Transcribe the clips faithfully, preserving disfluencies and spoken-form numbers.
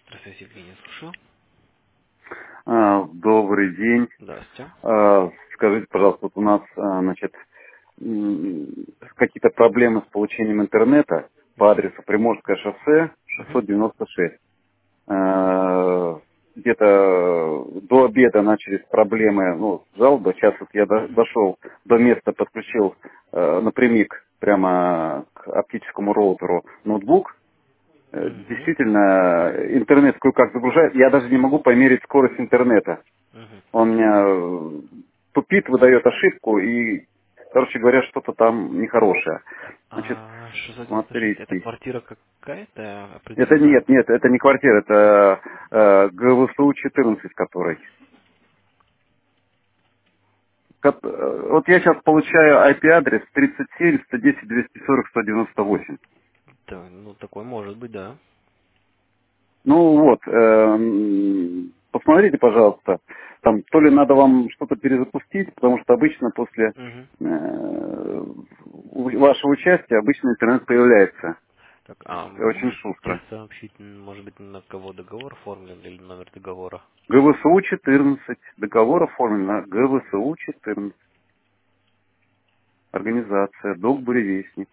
Здравствуйте, Евгений, слушаю. А, Добрый день. Здравствуйте. А, Скажите, пожалуйста, вот у нас, а, значит, м, какие-то проблемы с получением интернета по Угу. адресу Приморское шоссе Угу. шестьсот девяносто шесть. А, Где-то до обеда начались проблемы, ну, жалобы. Сейчас вот я до- Угу. дошел до места, подключил э, напрямик прямо к оптическому роутеру ноутбук. Э, Угу. Действительно, интернет кое-как загружает. Я даже не могу померить скорость интернета. Угу. Он меня э, тупит, выдает ошибку и, короче говоря, что-то там нехорошее. Значит, А шестьсот девяносто шесть это смотрите. квартира какая-то Это определенная? нет, нет, это не квартира, это э, ГВСУ четырнадцать, который. Кот- э, Вот я сейчас получаю ай пи-адрес тридцать семь сто десять двести сорок сто девяносто восемь. Да, ну такой может быть, да. Ну вот, э, м, посмотрите, пожалуйста, там то ли надо вам что-то перезапустить, потому что обычно после Угу. э, у- вашего участия обычно интернет появляется. Так, а Очень можете шустро. сообщить, м, может быть, на кого договор оформлен или номер договора? ГВСУ четырнадцать. Договор оформлен на ГВСУ четырнадцать. Организация. Док Буревестник.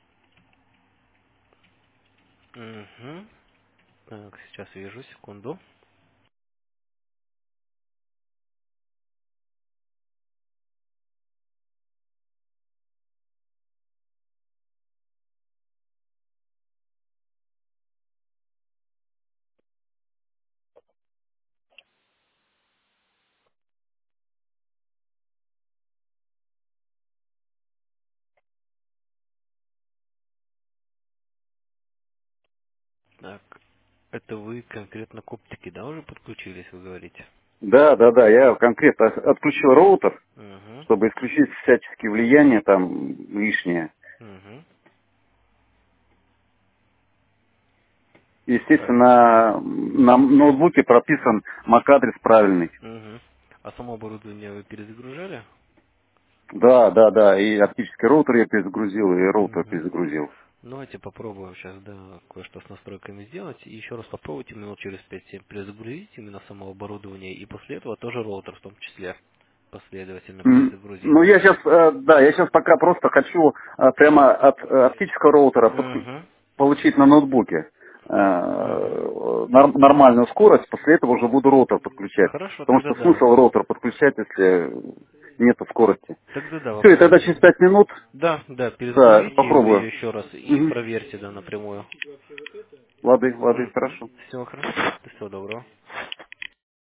Угу. Так, сейчас вижу, секунду. Так, это вы конкретно к оптике, да, уже подключились, вы говорите? Да, да, да. Я конкретно отключил роутер, Угу. чтобы исключить всяческие влияния там лишнее. Угу. Естественно, на ноутбуке прописан мак-адрес правильный. Угу. А само оборудование вы перезагружали? Да, да, да. И оптический роутер я перезагрузил, и роутер Угу. перезагрузил. Давайте попробуем сейчас, да, кое-что с настройками сделать. И еще раз попробуйте минут через пять-семь перезагрузить именно само оборудование. И после этого тоже роутер в том числе последовательно М, перезагрузить. Ну, я сейчас, да, я сейчас пока просто хочу э, прямо от э, оптического роутера подку- Угу. получить на ноутбуке э, Угу. нар- нормальную скорость, после этого уже буду роутер подключать. Хорошо, Потому тогда что да. смысл роутер подключать, если нету скорости. Тогда да, Все, и тогда попробуйте. через пять минут, Да, да, да, перезагрузите его попробую. еще раз и Угу. проверьте, да, напрямую. Лады, лады, Угу. хорошо. Всего хорошо. Всего доброго.